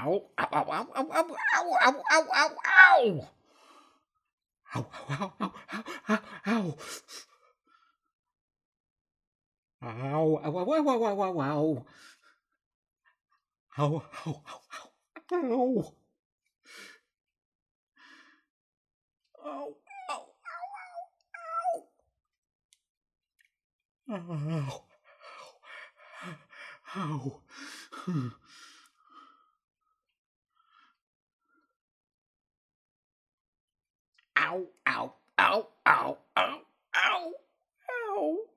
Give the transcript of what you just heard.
Ow, ow, ow, ow, ow, ow, ow, ow, ow, ow, ow. Ow, ow, ow, ow, ow, ow. Ow, ow, ow, ow, ow, ow, ow, ow. Ow, ow, ow, ow, ow. Ow, ow, ow, ow, ow. Ow, ow, ow, ow, ow, ow, ow.